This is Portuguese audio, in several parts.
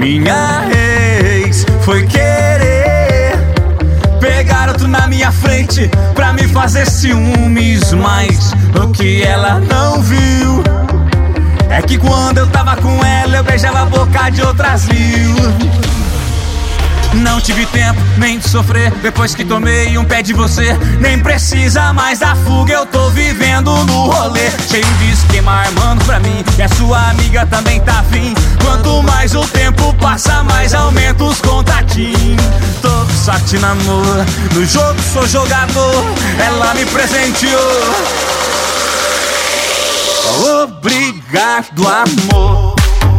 Minha ex foi querer pegar outro na minha frente pra me fazer ciúmes, mas o que ela não viu é que quando eu tava com ela eu beijava a boca de outras mil. Não tive tempo nem de sofrer depois que tomei um pé de você. Nem precisa mais da fuga, eu tô vivendo no rolê. Cheio de esquema armando pra mim, e a sua amiga também tá afim. Quanto mais o tempo passa, mais aumenta os contatinhos. Tô com sorte no amor, no jogo sou jogador. Ela me presenteou. Obrigado, amor.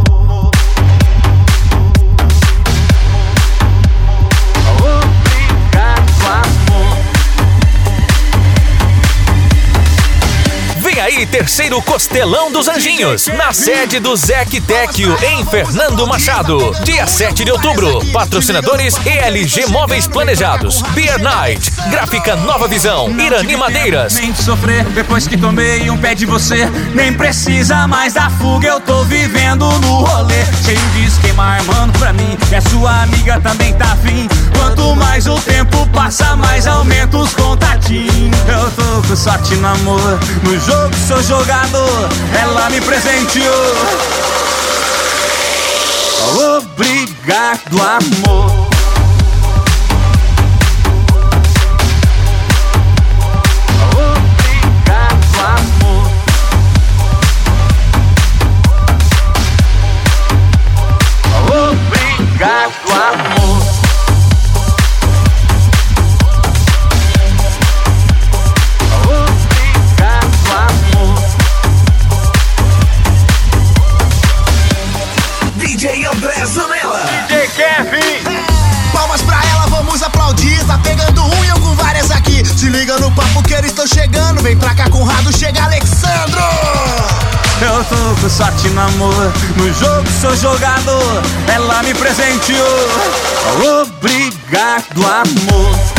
Vem aí, terceiro Costelão dos Anjinhos, na sede do Zec Tecchio, em Fernando Machado. Dia 7 de outubro. Patrocinadores ELG Móveis Planejados, Beer Night, Gráfica Nova Visão, Irani Madeiras. Nem de sofrer depois que tomei um pé de você. Nem precisa mais da fuga, eu tô vivendo no rolê. Cheio de esquema armando pra mim, e a sua amiga também tá afim. Quanto mais o tempo passa, mais aumenta os contatinhos. Eu tô com sorte no amor, no jogo sou jogador. Ela me presenteou. Obrigado, amor. Obrigado, amor. Obrigado, amor. DJ André Zanella, DJ Kevin. palmas pra ela, vamos aplaudir. Tá pegando um e eu com várias aqui. Se liga no papo que eles estão chegando. Vem pra cá com o Rado, chega Alexandro. Eu tô com sorte no amor, no jogo sou jogador. Ela me presenteou. Obrigado, amor.